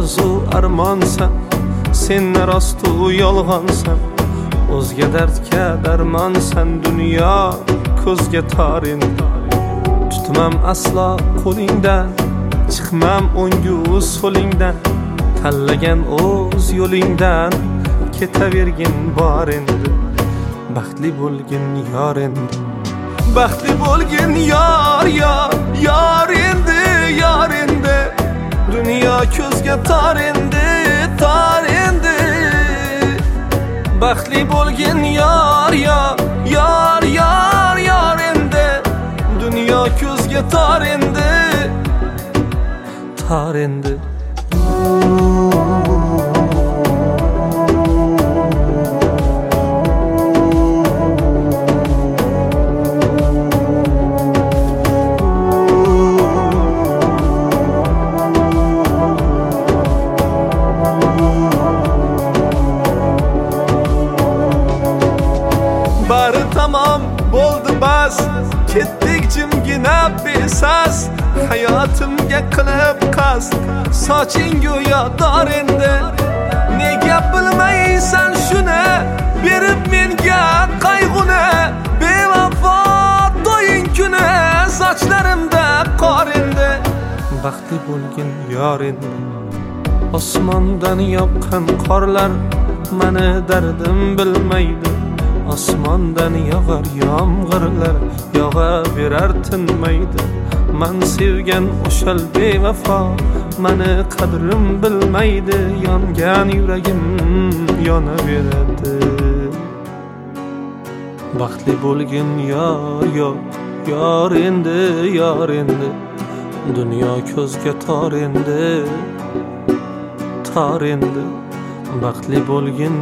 orzu armonsan, sen rostu yolg'onsan, o'zga dardga darmonsan. Dunyo ko'zga tor endi, tutmam aslo qo'lingdan, chiqmam o'ngu so'lingdan. Tanlagan o'z yo'lingdan ketavergin bor endi. Baxtli bo'lgin yor endi, baxtli bo'lgin yor endi, yor endi. Dunyo ko'zga tor endi, tor endi. Baxtli bo'lgin yor endi. Dunyo ko'zga tor endi, tor endi. Bari tamam bo'ldi bas, ketdik jimgina besas. Hayotimga qilib qasd, soching go'yo dor endi. Nega bilmaysan shuni, berib menga qayg'uni. Bevafo to'ying kuni, sochlarimda qor endi. Baxtli bo'lgin yor endi, osmondan yoqqan qorlar meni dardim bilmaydi. Osmondan yog'ar yomg'irlar, yog'averar tinmaydi. Men sevgan o'shal bevafo meni qadrim bilmaydi. Yongan yuragim yonaveradi. Baxtli bo'lgin yor endi, yor endi. Dunyo ko'zga tor endi, tor endi. Baxtli bo'lgin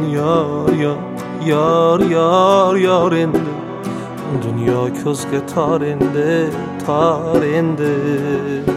yor endi. Dunyo ko'zga tor endi, tor endi.